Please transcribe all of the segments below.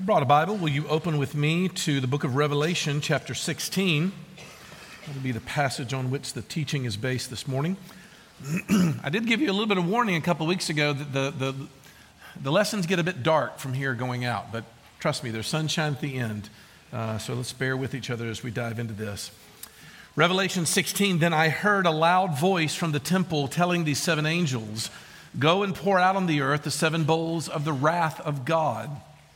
you brought a Bible, will you open with me to the book of Revelation, chapter 16? That'll be the passage on which the teaching is based this morning. I did give you a little bit of warning a couple of weeks ago that the lessons get a bit dark from here going out, but trust me, there's sunshine at the end. So let's bear with each other as we dive into this. Revelation 16, then I heard a loud voice from the temple telling these seven angels, go and pour out on the earth the seven bowls of the wrath of God.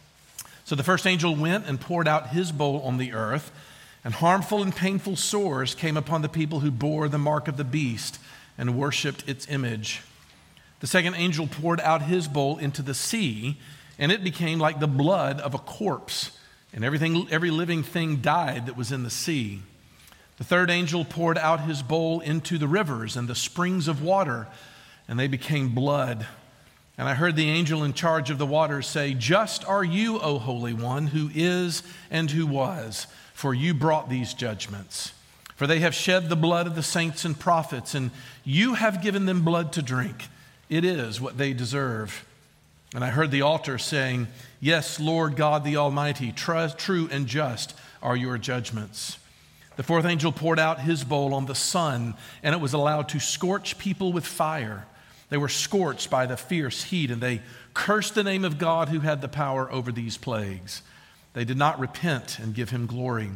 So the first angel went and poured out his bowl on the earth, and harmful and painful sores came upon the people who bore the mark of the beast and worshipped its image. The second angel poured out his bowl into the sea, and it became like the blood of a corpse, and every living thing died that was in the sea. The third angel poured out his bowl into the rivers and the springs of water, and they became blood. And I heard the angel in charge of the waters say, just are you, O Holy One, who is and who was, for you brought these judgments. For they have shed the blood of the saints and prophets, and you have given them blood to drink. It is what they deserve. And I heard the altar saying, yes, Lord God the Almighty, true and just are your judgments. The fourth angel poured out his bowl on the sun, and it was allowed to scorch people with fire. They were scorched by the fierce heat, and they cursed the name of God who had the power over these plagues. They did not repent and give him glory.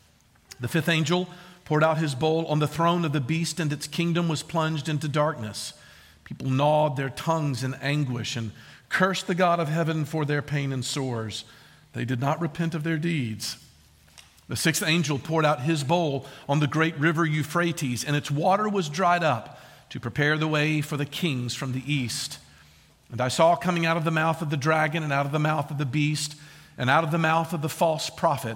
The fifth angel poured out his bowl on the throne of the beast, and its kingdom was plunged into darkness. People gnawed their tongues in anguish and cursed the God of heaven for their pain and sores. They did not repent of their deeds. The sixth angel poured out his bowl on the great river Euphrates, and its water was dried up to prepare the way for the kings from the east. And I saw coming out of the mouth of the dragon and out of the mouth of the beast and out of the mouth of the false prophet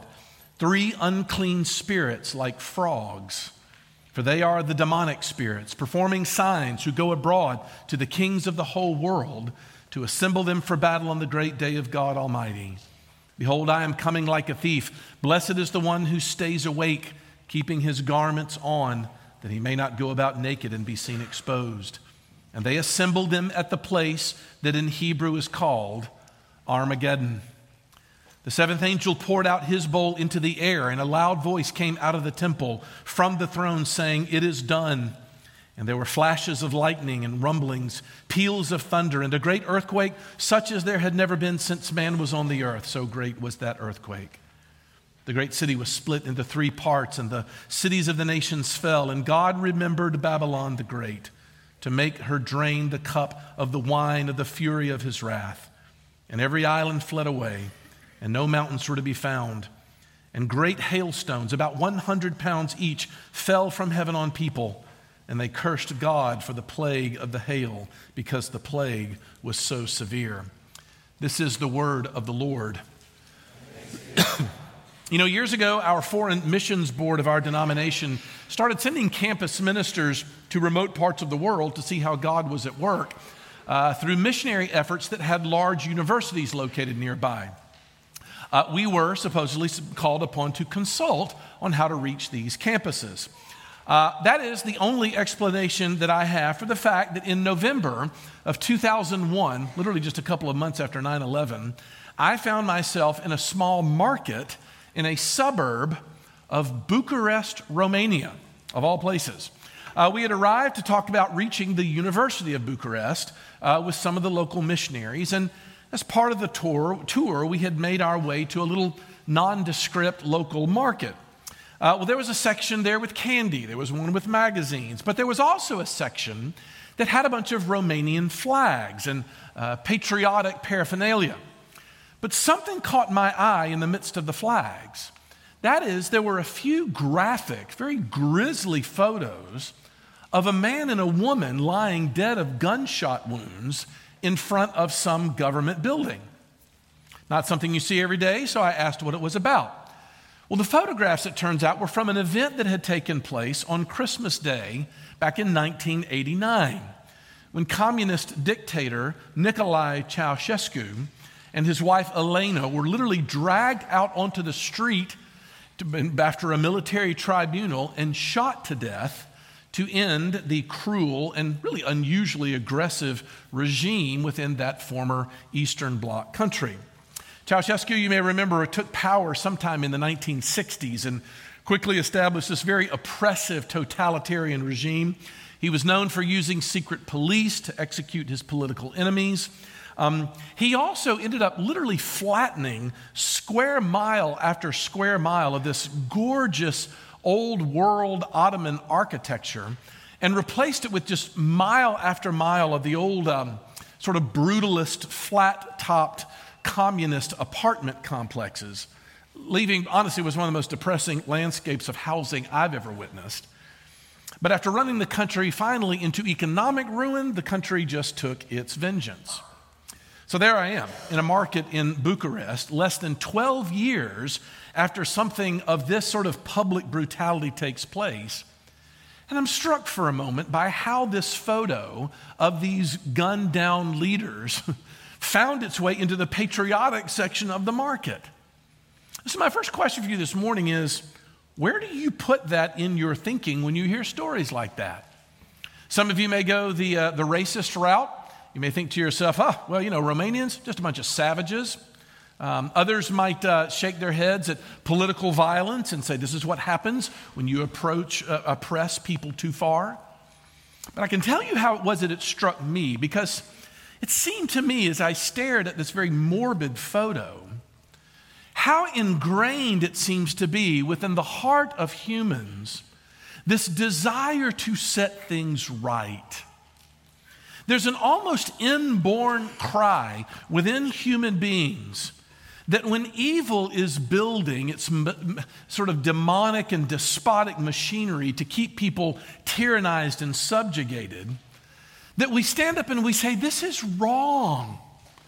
3 unclean spirits like frogs. For they are the demonic spirits, performing signs, who go abroad to the kings of the whole world to assemble them for battle on the great day of God Almighty. Behold, I am coming like a thief. Blessed is the one who stays awake, keeping his garments on, that he may not go about naked and be seen exposed. And they assembled them at the place that in Hebrew is called Armageddon. The seventh angel poured out his bowl into the air, and a loud voice came out of the temple from the throne saying, it is done. And there were flashes of lightning and rumblings, peals of thunder, and a great earthquake, such as there had never been since man was on the earth. So great was that earthquake. The great city was split into 3 parts, and the cities of the nations fell. And God remembered Babylon the Great to make her drain the cup of the wine of the fury of his wrath. And every island fled away, and no mountains were to be found. And great hailstones, about 100 pounds each, fell from heaven on people. And they cursed God for the plague of the hail, because the plague was so severe. This is the word of the Lord. You know, years ago, our foreign missions board of our denomination started sending campus ministers to remote parts of the world to see how God was at work through missionary efforts that had large universities located nearby. We were supposedly called upon to consult on how to reach these campuses. That is the only explanation that I have for the fact that in November of 2001, literally just a couple of months after 9/11, I found myself in a small market in a suburb of Bucharest, Romania, of all places. We had arrived to talk about reaching the University of Bucharest with some of the local missionaries, and as part of the tour, we had made our way to a little nondescript local market. Well, there was a section there with candy. There was one with magazines. But there was also a section that had a bunch of Romanian flags and patriotic paraphernalia. But something caught my eye in the midst of the flags. That is, there were a few graphic, very grisly photos of a man and a woman lying dead of gunshot wounds in front of some government building. Not something you see every day, so I asked what it was about. Well, the photographs, it turns out, were from an event that had taken place on Christmas Day back in 1989, when communist dictator Nicolae Ceausescu and his wife Elena were literally dragged out onto the street after a military tribunal and shot to death to end the cruel and really unusually aggressive regime within that former Eastern Bloc country. Ceausescu, you may remember, took power sometime in the 1960s and quickly established this very oppressive totalitarian regime. He was known for using secret police to execute his political enemies. He also ended up literally flattening square mile after square mile of this gorgeous old world Ottoman architecture and replaced it with just mile after mile of the old sort of brutalist, flat-topped communist apartment complexes, leaving, honestly, was one of the most depressing landscapes of housing I've ever witnessed. But after running the country finally into economic ruin, the country just took its vengeance. So there I am in a market in Bucharest, less than 12 years after something of this sort of public brutality takes place. And I'm struck for a moment by how this photo of these gunned down leaders found its way into the patriotic section of the market. So my first question for you this morning is, where do you put that in your thinking when you hear stories like that? Some of you may go the racist route. You may think to yourself, Romanians, just a bunch of savages. Others might shake their heads at political violence and say this is what happens when you oppress people too far. But I can tell you how it was that it struck me, because it seemed to me as I stared at this very morbid photo, how ingrained it seems to be within the heart of humans, this desire to set things right. There's an almost inborn cry within human beings that when evil is building its sort of demonic and despotic machinery to keep people tyrannized and subjugated, that we stand up and we say, this is wrong.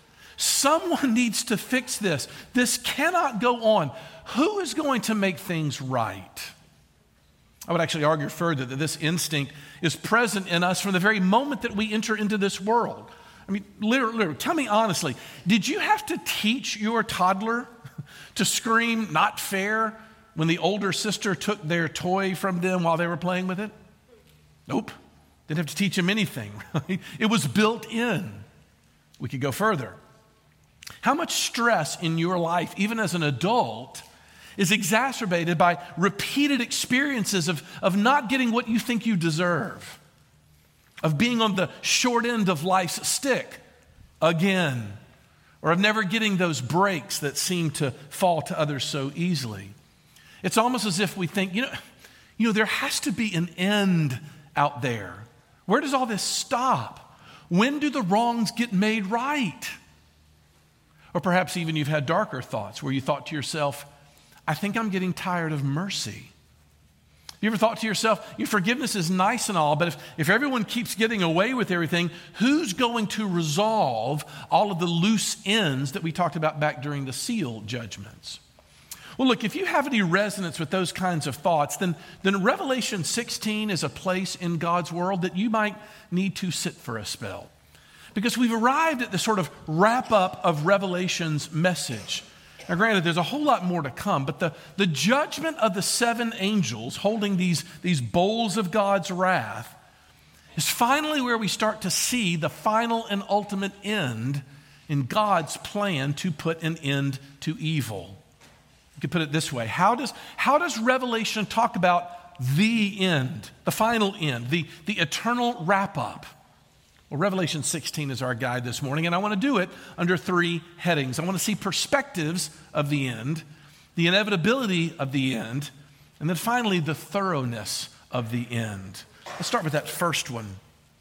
Someone needs to fix this. This cannot go on. Who is going to make things right? I would actually argue further that this instinct is present in us from the very moment that we enter into this world. I mean, literally, tell me honestly, did you have to teach your toddler to scream not fair when the older sister took their toy from them while they were playing with it? Nope. Didn't have to teach them anything, right? It was built in. We could go further. How much stress in your life, even as an adult, is exacerbated by repeated experiences of not getting what you think you deserve, of being on the short end of life's stick again, or of never getting those breaks that seem to fall to others so easily. It's almost as if we think, there has to be an end out there. Where does all this stop? When do the wrongs get made right? Or perhaps even you've had darker thoughts where you thought to yourself, I think I'm getting tired of mercy. You ever thought to yourself, your forgiveness is nice and all, but if everyone keeps getting away with everything, who's going to resolve all of the loose ends that we talked about back during the seal judgments? Well, look, if you have any resonance with those kinds of thoughts, then Revelation 16 is a place in God's world that you might need to sit for a spell. Because we've arrived at the sort of wrap-up of Revelation's message. Now, granted, there's a whole lot more to come, but the judgment of the seven angels holding these bowls of God's wrath is finally where we start to see the final and ultimate end in God's plan to put an end to evil. You could put it this way. How does Revelation talk about the end, the final end, the eternal wrap-up? Well, Revelation 16 is our guide this morning, and I want to do it under three headings. I want to see perspectives of the end, the inevitability of the end, and then finally the thoroughness of the end. Let's start with that first one.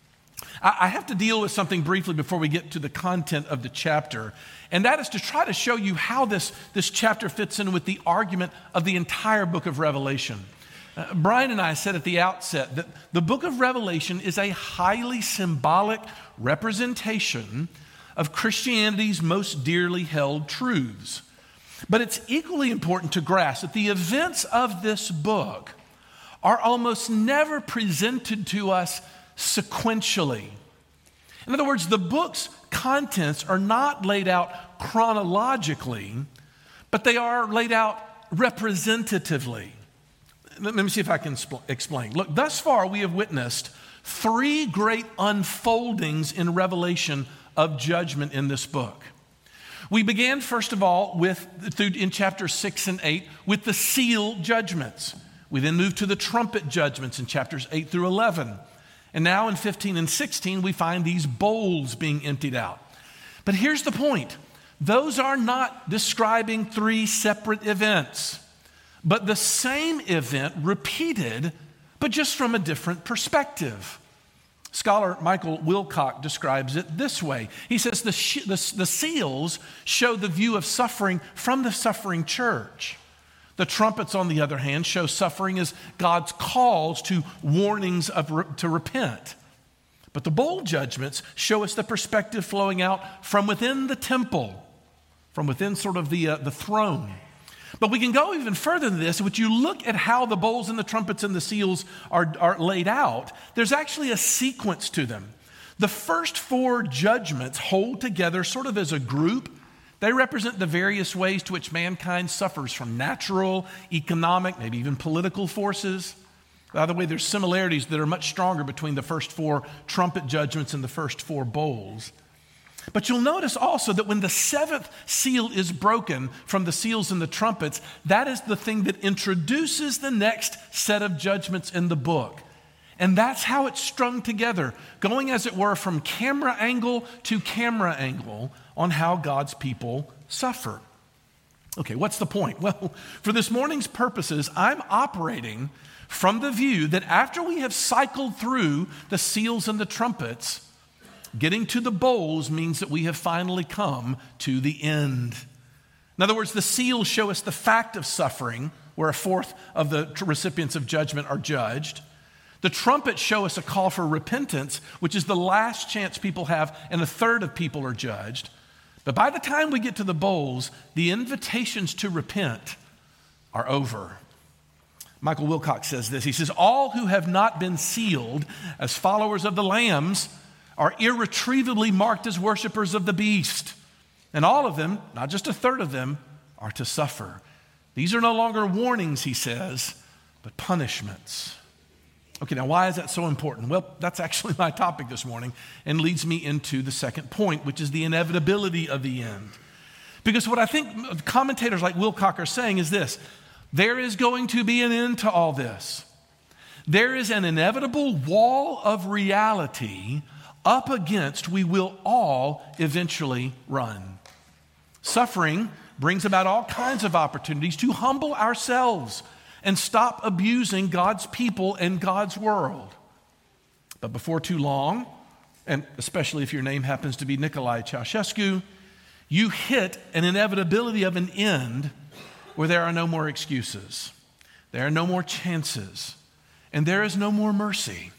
I have to deal with something briefly before we get to the content of the chapter, and that is to try to show you how this chapter fits in with the argument of the entire book of Revelation. Brian and I said at the outset that the book of Revelation is a highly symbolic representation of Christianity's most dearly held truths. But it's equally important to grasp that the events of this book are almost never presented to us sequentially. In other words, the book's contents are not laid out chronologically, but they are laid out representatively. Let me see if I can explain. Look, thus far we have witnessed three great unfoldings in Revelation of judgment in this book. We began, first of all, in chapters 6 and 8, with the seal judgments. We then moved to the trumpet judgments in chapters 8 through 11. And now in 15 and 16, we find these bowls being emptied out. But here's the point. Those are not describing three separate events, but the same event repeated, but just from a different perspective. Scholar Michael Wilcock describes it this way. He says the seals show the view of suffering from the suffering church. The trumpets, on the other hand, show suffering as God's calls to warnings to repent. But the bowl judgments show us the perspective flowing out from within the temple, from within sort of the throne. But we can go even further than this. When you look at how the bowls and the trumpets and the seals are laid out, there's actually a sequence to them. The first four judgments hold together sort of as a group. They represent the various ways to which mankind suffers from natural, economic, maybe even political forces. By the way, there's similarities that are much stronger between the first four trumpet judgments and the first four bowls. But you'll notice also that when the seventh seal is broken from the seals and the trumpets, that is the thing that introduces the next set of judgments in the book. And that's how it's strung together, going as it were from camera angle to camera angle on how God's people suffer. Okay, what's the point? Well, for this morning's purposes, I'm operating from the view that after we have cycled through the seals and the trumpets, getting to the bowls means that we have finally come to the end. In other words, the seals show us the fact of suffering, where a fourth of the recipients of judgment are judged. The trumpets show us a call for repentance, which is the last chance people have, and a third of people are judged. But by the time we get to the bowls, the invitations to repent are over. Michael Wilcox says this. He says, all who have not been sealed as followers of the lambs are irretrievably marked as worshipers of the beast. And all of them, not just a third of them, are to suffer. These are no longer warnings, he says, but punishments. Okay, now why is that so important? Well, that's actually my topic this morning and leads me into the second point, which is the inevitability of the end. Because what I think commentators like Wilcock are saying is this: there is going to be an end to all this. There is an inevitable wall of reality up against we will all eventually run. Suffering brings about all kinds of opportunities to humble ourselves and stop abusing God's people and God's world. But before too long, and especially if your name happens to be Nicolae Ceausescu, you hit an inevitability of an end where there are no more excuses, there are no more chances, and there is no more mercy.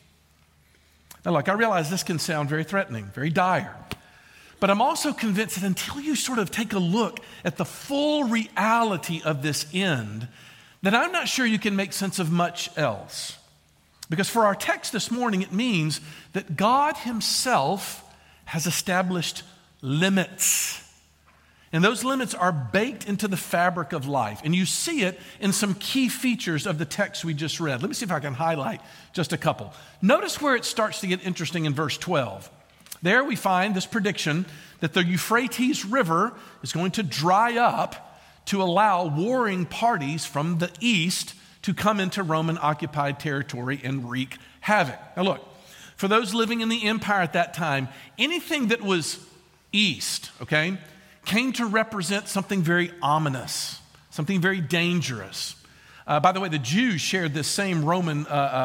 Now look, I realize this can sound very threatening, very dire, but I'm also convinced that until you sort of take a look at the full reality of this end, that I'm not sure you can make sense of much else. Because for our text this morning, it means that God himself has established limits. And those limits are baked into the fabric of life. And you see it in some key features of the text we just read. Let me see if I can highlight just a couple. Notice where it starts to get interesting in verse 12. There we find this prediction that the Euphrates River is going to dry up to allow warring parties from the east to come into Roman-occupied territory and wreak havoc. Now look, for those living in the empire at that time, anything that was east, okay, came to represent something very ominous, something very dangerous. By the way, the Jews shared this same Roman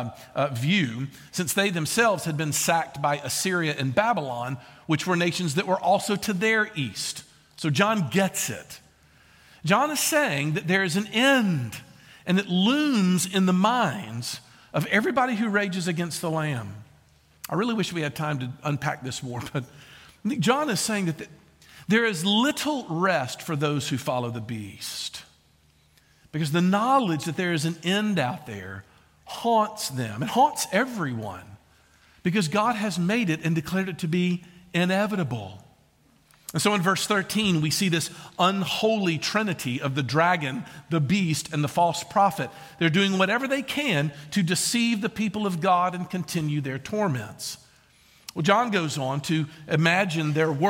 view, since they themselves had been sacked by Assyria and Babylon, which were nations that were also to their east. So John gets it. John is saying that there is an end, and it looms in the minds of everybody who rages against the Lamb. I really wish we had time to unpack this more, but I think John is saying that there is little rest for those who follow the beast, because the knowledge that there is an end out there haunts them. It haunts everyone, because God has made it and declared it to be inevitable. And so in verse 13, we see this unholy trinity of the dragon, the beast, and the false prophet. They're doing whatever they can to deceive the people of God and continue their torments. Well, John goes on to imagine their work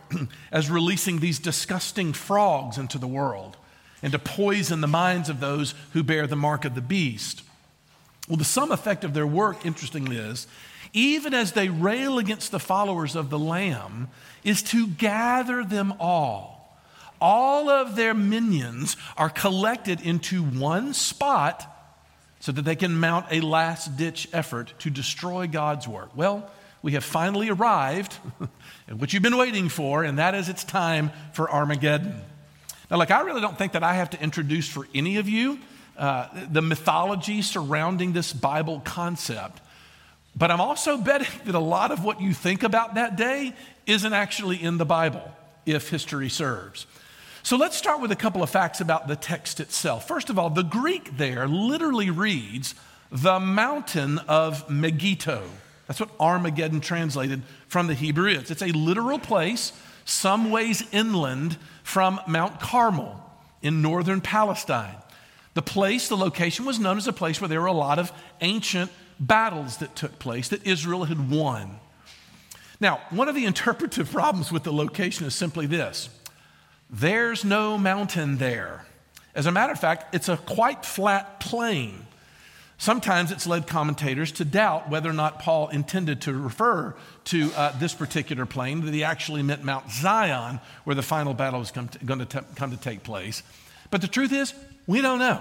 as releasing these disgusting frogs into the world and to poison the minds of those who bear the mark of the beast. Well, the sum effect of their work, interestingly, is even as they rail against the followers of the Lamb, is to gather them all. All of their minions are collected into one spot so that they can mount a last-ditch effort to destroy God's work. Well, we have finally arrived at what you've been waiting for, and that is it's time for Armageddon. Now, look, I really don't think that I have to introduce for any of you the mythology surrounding this Bible concept. But I'm also betting that a lot of what you think about that day isn't actually in the Bible, if history serves. So let's start with a couple of facts about the text itself. First of all, the Greek there literally reads, the mountain of Megiddo. That's what Armageddon translated from the Hebrew is. It's a literal place some ways inland from Mount Carmel in northern Palestine. The location was known as a place where there were a lot of ancient battles that took place that Israel had won. Now, one of the interpretive problems with the location is simply this. There's no mountain there. As a matter of fact, it's a quite flat plain. Sometimes it's led commentators to doubt whether or not Paul intended to refer to this particular plain, that he actually meant Mount Zion, where the final battle was going to take place. But the truth is, we don't know.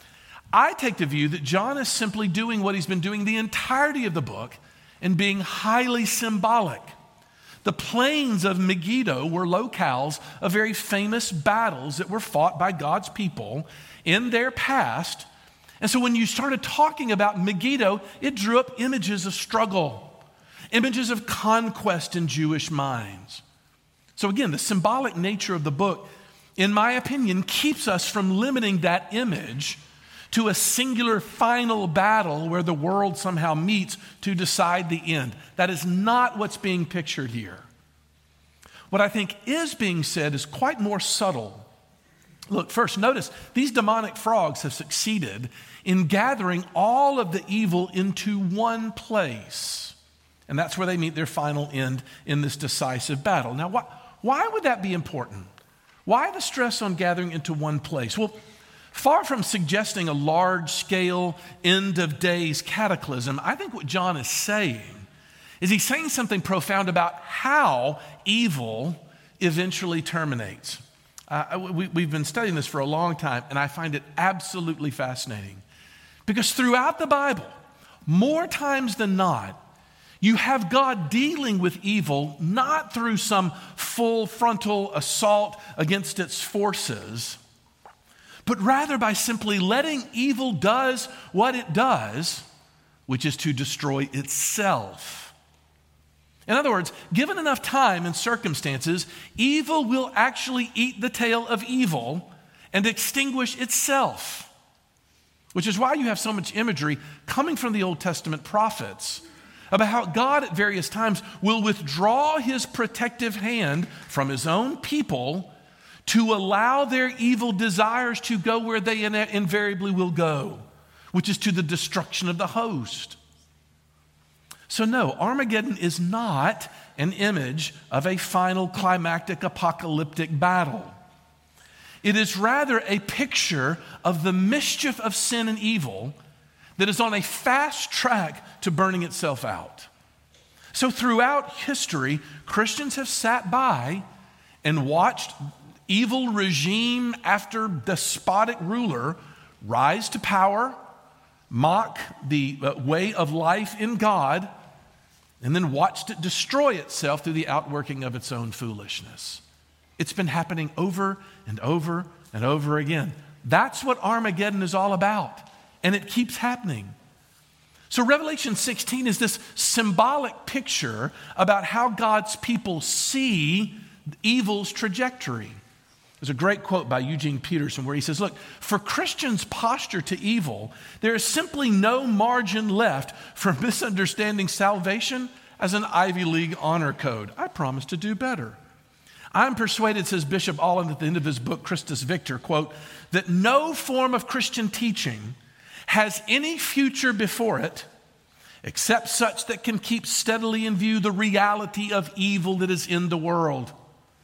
I take the view that John is simply doing what he's been doing the entirety of the book and being highly symbolic. The plains of Megiddo were locales of very famous battles that were fought by God's people in their past. And so when you started talking about Megiddo, it drew up images of struggle, images of conquest in Jewish minds. So again, the symbolic nature of the book, in my opinion, keeps us from limiting that image to a singular final battle where the world somehow meets to decide the end. That is not what's being pictured here. What I think is being said is quite more subtle. Look, first, notice these demonic frogs have succeeded in gathering all of the evil into one place. And that's where they meet their final end in this decisive battle. Now, why would that be important? Why the stress on gathering into one place? Well, far from suggesting a large-scale, end-of-days cataclysm, I think what John is saying is he's saying something profound about how evil eventually terminates. We've been studying this for a long time, and I find it absolutely fascinating. Because throughout the Bible, more times than not, you have God dealing with evil not through some full frontal assault against its forces, but rather by simply letting evil does what it does, which is to destroy itself. In other words, given enough time and circumstances, evil will actually eat the tail of evil and extinguish itself, which is why you have so much imagery coming from the Old Testament prophets about how God at various times will withdraw his protective hand from his own people to allow their evil desires to go where they invariably will go, which is to the destruction of the host. So no, Armageddon is not an image of a final climactic apocalyptic battle. It is rather a picture of the mischief of sin and evil that is on a fast track to burning itself out. So throughout history, Christians have sat by and watched evil regime after despotic ruler rise to power, mock the way of life in God, and then watched it destroy itself through the outworking of its own foolishness. It's been happening over and over and over again. That's what Armageddon is all about, and it keeps happening. So Revelation 16 is this symbolic picture about how God's people see evil's trajectory. There's a great quote by Eugene Peterson where he says, look, for Christians' posture to evil, there is simply no margin left for misunderstanding salvation as an Ivy League honor code. I promise to do better. I'm persuaded, says Bishop Allen at the end of his book, Christus Victor, quote, that no form of Christian teaching has any future before it except such that can keep steadily in view the reality of evil that is in the world.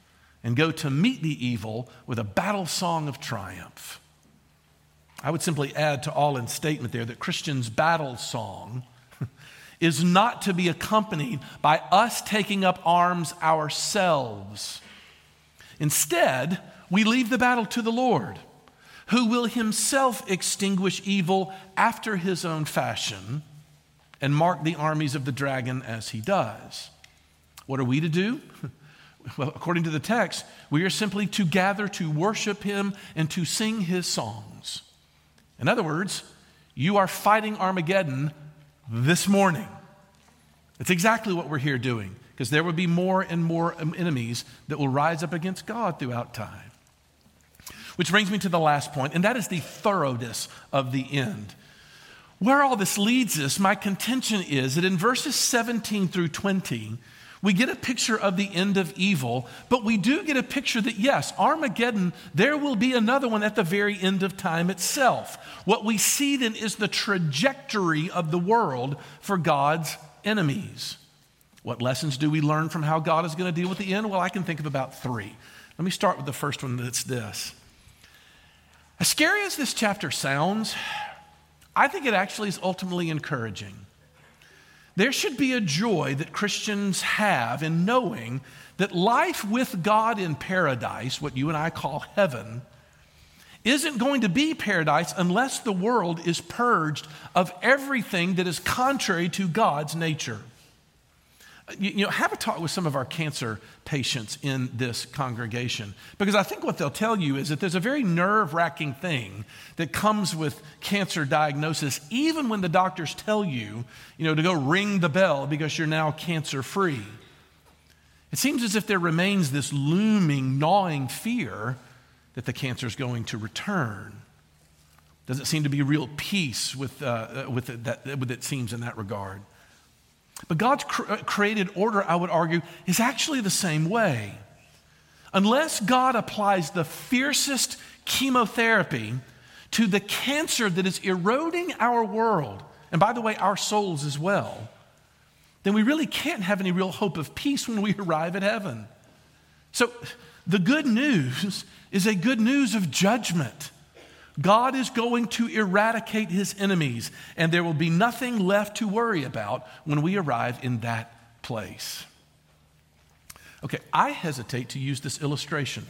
and go to meet the evil with a battle song of triumph. I would simply add to Allen's statement there that Christians' battle song is not to be accompanied by us taking up arms ourselves. Instead, we leave the battle to the Lord, who will himself extinguish evil after his own fashion and mark the armies of the dragon as he does. What are we to do? Well, according to the text, we are simply to gather to worship him and to sing his songs. In other words, you are fighting Armageddon this morning. It's exactly what we're here doing, because there will be more and more enemies that will rise up against God throughout time. Which brings me to the last point, and that is the thoroughness of the end. Where all this leads us, my contention is that in verses 17 through 20, we get a picture of the end of evil, but we do get a picture that, yes, Armageddon, there will be another one at the very end of time itself. What we see then is the trajectory of the world for God's enemies. What lessons do we learn from how God is going to deal with the end? Well, I can think of about 3. Let me start with the first one, that's this. As scary as this chapter sounds, I think it actually is ultimately encouraging. There should be a joy that Christians have in knowing that life with God in paradise, what you and I call heaven, isn't going to be paradise unless the world is purged of everything that is contrary to God's nature. You know, have a talk with some of our cancer patients in this congregation, because I think what they'll tell you is that there's a very nerve-wracking thing that comes with cancer diagnosis, even when the doctors tell you, to go ring the bell because you're now cancer-free. It seems as if there remains this looming, gnawing fear that the cancer is going to return. Doesn't seem to be real peace with it seems in that regard. But God's created order, I would argue, is actually the same way. Unless God applies the fiercest chemotherapy to the cancer that is eroding our world, and by the way, our souls as well, then we really can't have any real hope of peace when we arrive at heaven. So the good news is a good news of judgment. God is going to eradicate his enemies, and there will be nothing left to worry about when we arrive in that place. Okay, I hesitate to use this illustration,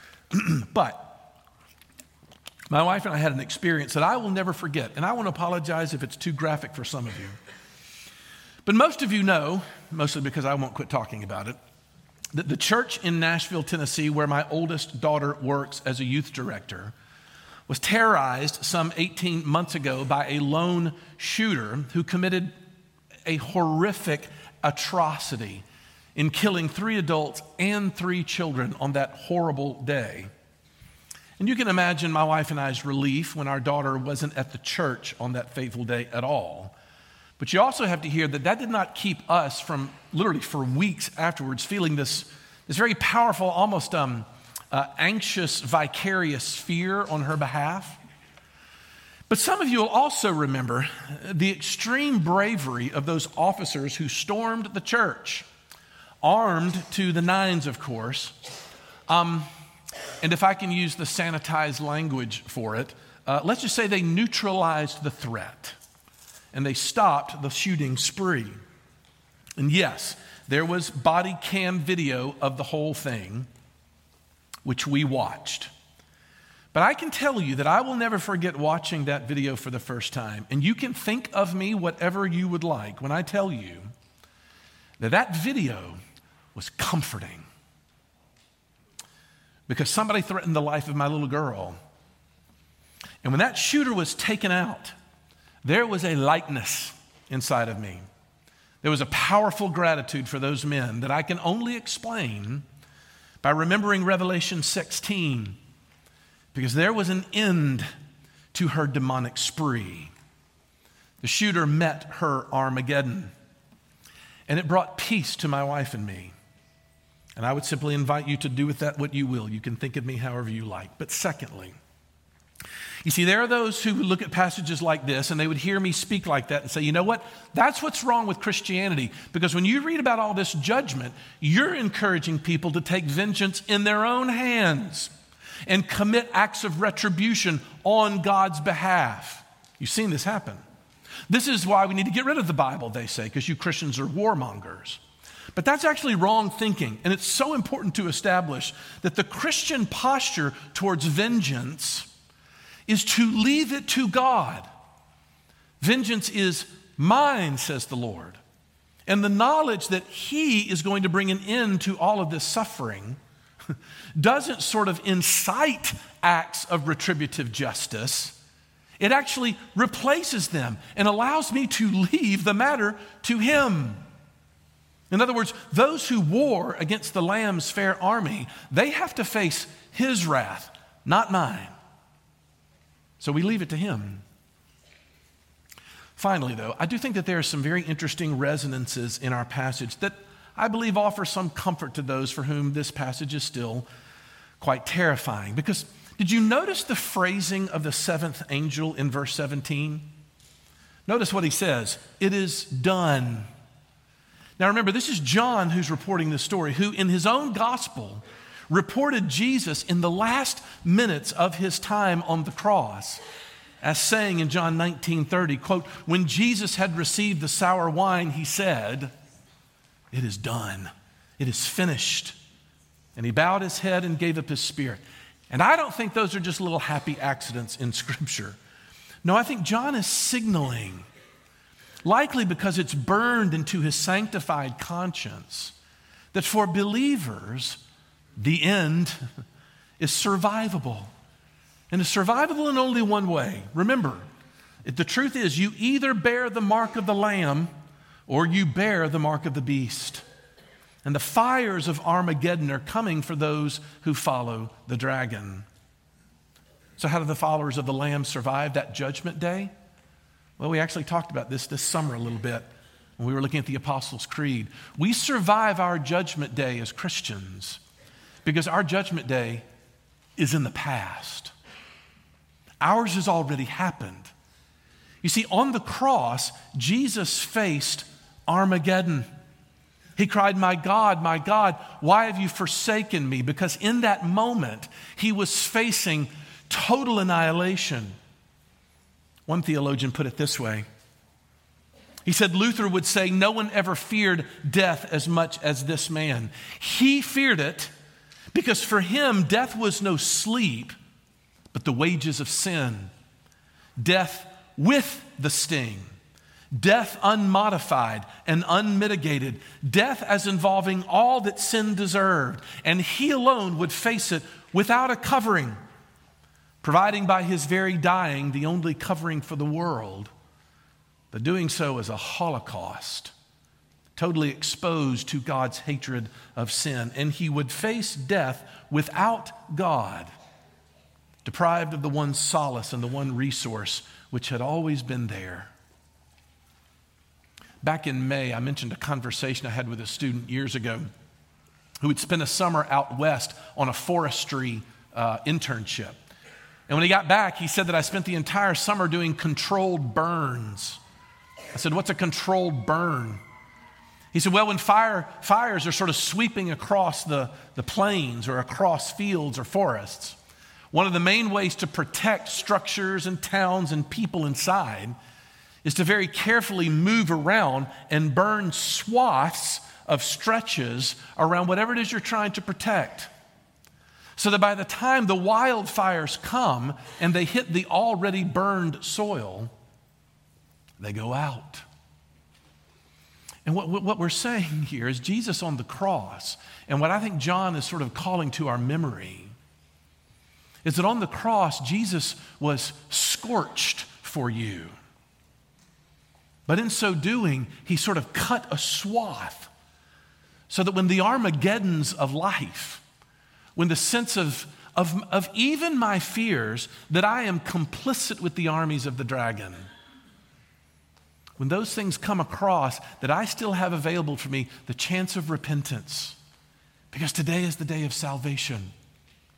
but my wife and I had an experience that I will never forget, and I want to apologize if it's too graphic for some of you. But most of you know, mostly because I won't quit talking about it, that the church in Nashville, Tennessee, where my oldest daughter works as a youth director, was terrorized some 18 months ago by a lone shooter who committed a horrific atrocity in killing 3 adults and 3 children on that horrible day. And you can imagine my wife and I's relief when our daughter wasn't at the church on that fateful day at all. But you also have to hear that did not keep us from, literally for weeks afterwards, feeling this very powerful, almost anxious, vicarious fear on her behalf. But some of you will also remember the extreme bravery of those officers who stormed the church, armed to the nines, of course. And if I can use the sanitized language for it, let's just say they neutralized the threat and they stopped the shooting spree. And yes, there was body cam video of the whole thing, which we watched. But I can tell you that I will never forget watching that video for the first time. And you can think of me whatever you would like when I tell you that video was comforting. Because somebody threatened the life of my little girl. And when that shooter was taken out, there was a lightness inside of me. There was a powerful gratitude for those men that I can only explain by remembering Revelation 16, because there was an end to her demonic spree. The shooter met her Armageddon, and it brought peace to my wife and me. And I would simply invite you to do with that what you will. You can think of me however you like. But secondly, You see, there are those who would look at passages like this and they would hear me speak like that and say, you know what? That's what's wrong with Christianity. Because when you read about all this judgment, you're encouraging people to take vengeance in their own hands and commit acts of retribution on God's behalf. You've seen this happen. This is why we need to get rid of the Bible, they say, because you Christians are warmongers. But that's actually wrong thinking. And it's so important to establish that the Christian posture towards vengeance is to leave it to God. Vengeance is mine, says the Lord. And the knowledge that He is going to bring an end to all of this suffering doesn't sort of incite acts of retributive justice. It actually replaces them and allows me to leave the matter to Him. In other words, those who war against the Lamb's fair army, they have to face His wrath, not mine. So we leave it to Him. Finally, though, I do think that there are some very interesting resonances in our passage that I believe offer some comfort to those for whom this passage is still quite terrifying. Because did you notice the phrasing of the seventh angel in verse 17? Notice what he says, "It is done." Now remember, this is John who's reporting this story, who in his own gospel reported Jesus in the last minutes of his time on the cross as saying in John 19:30, quote, "When Jesus had received the sour wine, he said, 'It is done. It is finished.' And he bowed his head and gave up his spirit." And I don't think those are just little happy accidents in Scripture. No, I think John is signaling, likely because it's burned into his sanctified conscience, that for believers, the end is survivable. And it's survivable in only one way. Remember, the truth is you either bear the mark of the Lamb or you bear the mark of the beast. And the fires of Armageddon are coming for those who follow the dragon. So how do the followers of the Lamb survive that judgment day? Well, we actually talked about this summer a little bit when we were looking at the Apostles' Creed. We survive our judgment day as Christians because our judgment day is in the past. Ours has already happened. You see, on the cross, Jesus faced Armageddon. He cried, my God, why have you forsaken me?" Because in that moment, he was facing total annihilation. One theologian put it this way. He said, Luther would say, no one ever feared death as much as this man. He feared it because for him, death was no sleep, but the wages of sin. Death with the sting. Death unmodified and unmitigated. Death as involving all that sin deserved. And he alone would face it without a covering, providing by his very dying the only covering for the world, but doing so as a holocaust, totally exposed to God's hatred of sin. And he would face death without God, deprived of the one solace and the one resource which had always been there. Back in May, I mentioned a conversation I had with a student years ago who had spent a summer out west on a forestry internship. And when he got back, he said that I spent the entire summer doing controlled burns. I said, "What's a controlled burn?" He said, "Well, when fires are sort of sweeping across the plains or across fields or forests, one of the main ways to protect structures and towns and people inside is to very carefully move around and burn swaths of stretches around whatever it is you're trying to protect. So that by the time the wildfires come and they hit the already burned soil, they go out." And what we're saying here is Jesus on the cross, and what I think John is sort of calling to our memory, is that on the cross, Jesus was scorched for you. But in so doing, he sort of cut a swath so that when the Armageddons of life, when the sense of even my fears that I am complicit with the armies of the dragon, when those things come across, that I still have available for me the chance of repentance, because today is the day of salvation.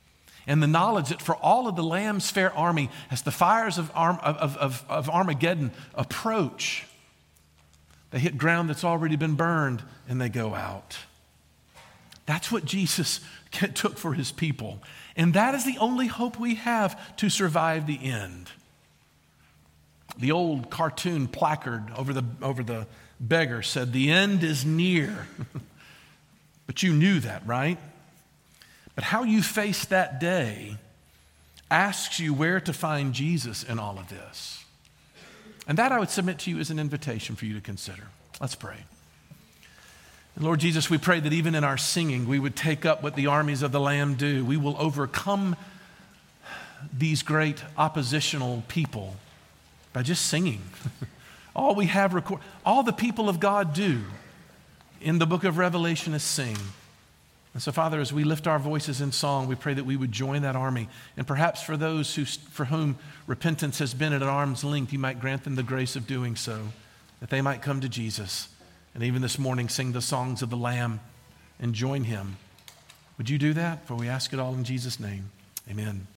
and the knowledge that for all of the Lamb's fair army, as the fires of Armageddon approach, they hit ground that's already been burned and they go out. That's what Jesus took for his people. And that is the only hope we have to survive the end. The old cartoon placard over the beggar said, "The end is near." But you knew that, right? But how you face that day asks you where to find Jesus in all of this. And that I would submit to you as an invitation for you to consider. Let's pray. And Lord Jesus, we pray that even in our singing, we would take up what the armies of the Lamb do. We will overcome these great oppositional people by just singing. All we have all the people of God do in the book of Revelation is sing. And so, Father, as we lift our voices in song, we pray that we would join that army. And perhaps for those for whom repentance has been at an arm's length, you might grant them the grace of doing so, that they might come to Jesus. And even this morning, sing the songs of the Lamb and join him. Would you do that? For we ask it all in Jesus' name. Amen.